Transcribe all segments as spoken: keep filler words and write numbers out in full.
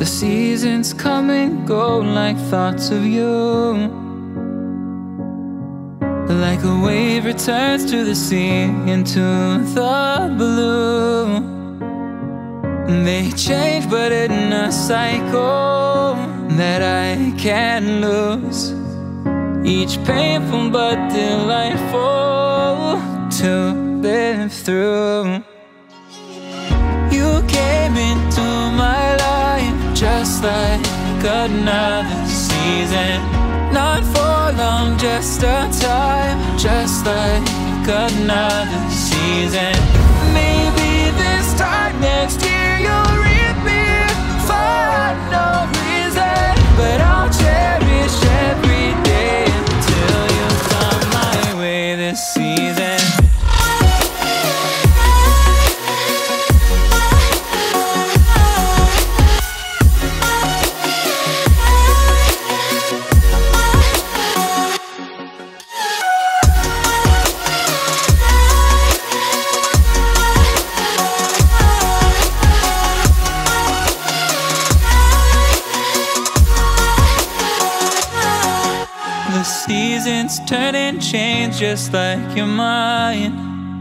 The seasons come and go like thoughts of you. Like a wave returns to the sea into the blue. They change but in a cycle that I can't lose. Each painful but delightful to live through. You came into my life just like another season. Not for long, just a time, just like another season. Maybe this time next year you'll reap me for no reason, but I'll cherish every day until you come my way this season. The seasons turn and change just like your mind.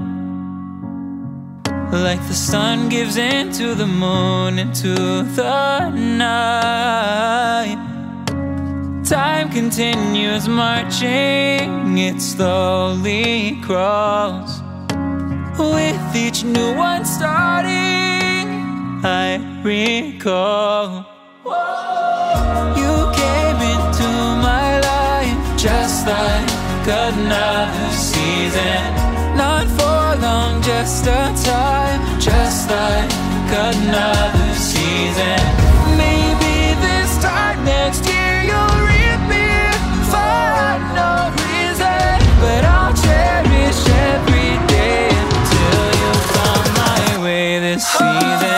Like the sun gives into the moon, into the night. Time continues marching, it slowly crawls. With each new one starting, I recall. You came into my life just like another season. Not for long, just a time, just like another season. Maybe this time next year you'll reap me for no reason, but I'll cherish every day until you come my way this season.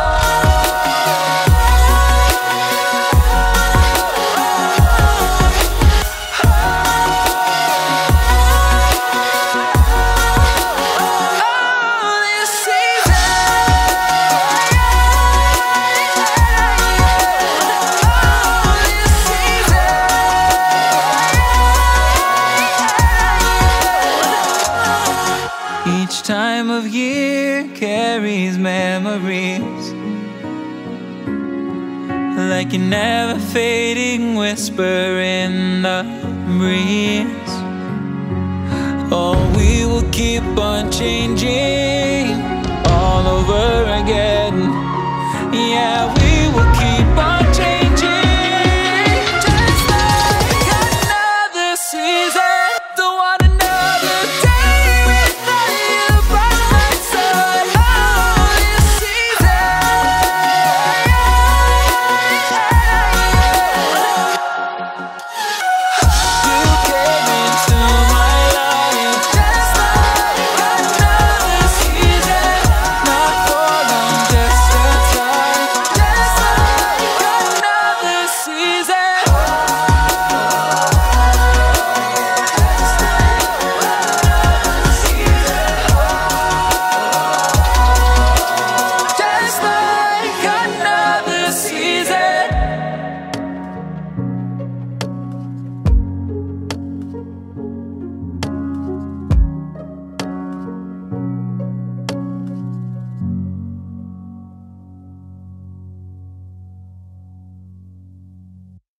Each time of year carries memories, like a never fading whisper in the breeze. Oh, we will keep on changing